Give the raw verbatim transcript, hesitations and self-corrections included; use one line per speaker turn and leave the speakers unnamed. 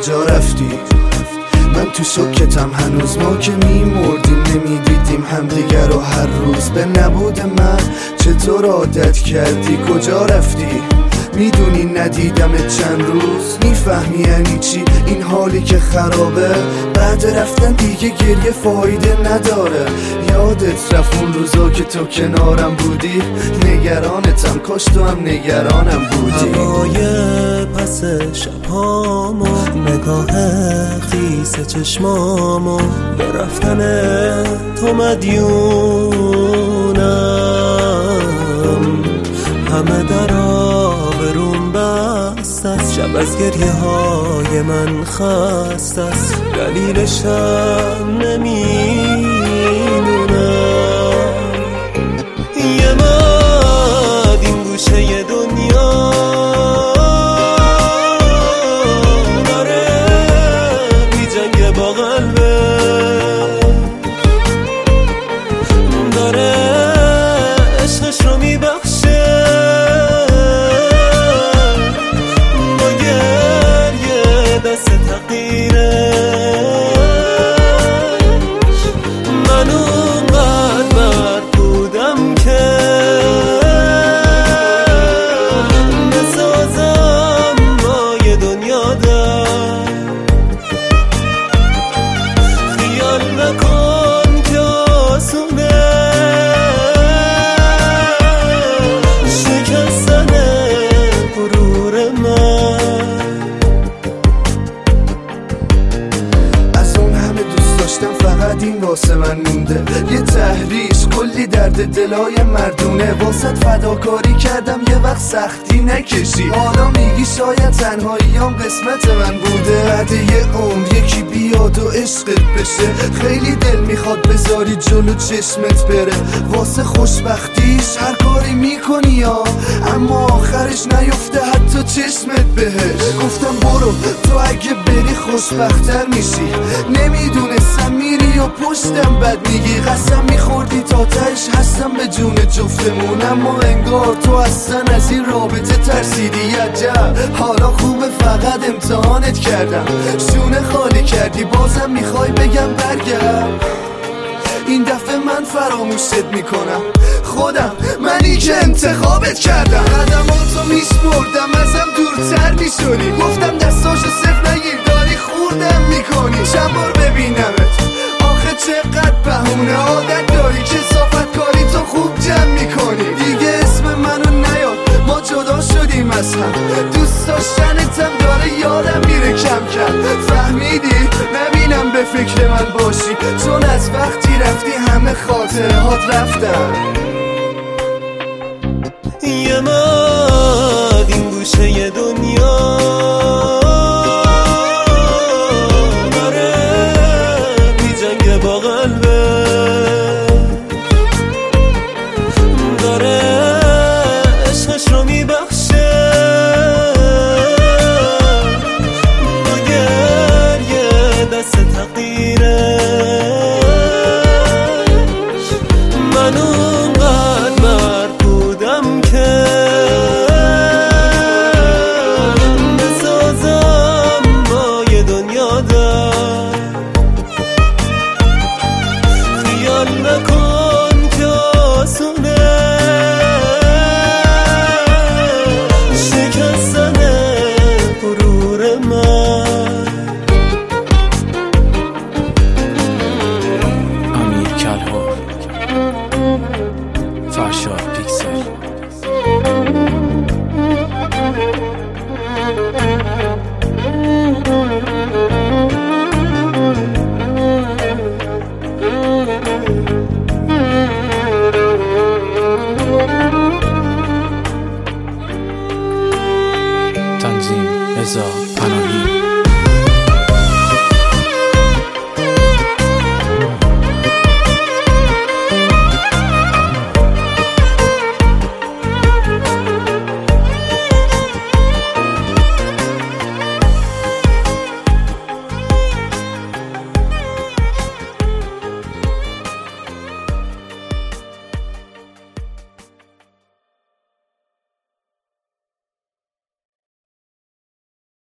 کجا رفتی؟ من تو شکتم هنوز، ما که میمردیم نمیدیدیم همدیگر رو هر روز. به نبود من چطور عادت کردی؟ کجا رفتی؟ میدونی ندیدمت چند روز. میفهمی یعنی چی این حالی که خرابه؟ بعد رفتن دیگه گریه فایده نداره. یادت رفت اون روزا که تو کنارم بودی؟ نگرانتم، کاش تو هم نگرانم بودی.
هوای پس شبهامو، نگاه خیس چشمامو، به رفتن تو مدیونم. همه درا بروم بست است، شب از گریه های من خست است، دلیلشم نمیدونم. یه مد این گوشه دنیا داره بی جنگ با قلبه، داره عشقش رو میبخشه با گریه دست تقدیرش. من اونقدر بد بودم که بسازم با یه دنیا در. خیال نکن که آسونه شکستن غرور من.
از اون همه دوست داشتم فقط این واسه من مونده، یه تحریش کلی درد دلای مردونه. واسه فداکاری کردم یه وقت سختی نکشی، حالا میگی شاید تنهاییام قسمت من بوده. بعد یه عمر یکی بیاد و عشقت بشه، خیلی دل میخواد بذاری جلو چشمت بره. واسه خوشبختیش هر کاری میکنی یا، اما آخرش نیفته حتی چشمت بهش. گفتم برو تو اگه بری خوشبختر میشی، نمیدونستم میری و پشتم بد میگی. قسم میخوردی تا تهش هستم به جون جفتمون، اما انگار تو اصلا از این رابطه ترسیدی. عجب حالا خوبه فقط امتحانت کردم، شونه خالی کردی بازم میخوای بگم برگرد. این دفعه من فراموشت میکنم، خودم منی که انتخابت کردم. قدماتو میشمردم ازم دورتر میشونی، گفتم دستاشو صفر نگیر داری خوردم میکنی. چند بار ببینمت آخه چقدر بهونه، عادت داری که صافت کاری تو خوب جمع میکنی. دیگه اسم منو نیاد ما جدا شدیم از هم، دوست داشتنتم داره یادم میره کم کم. فهمیدی نبینم به فکر من باشی، چون از وقتی رفتی همه خاطرهات رفتن.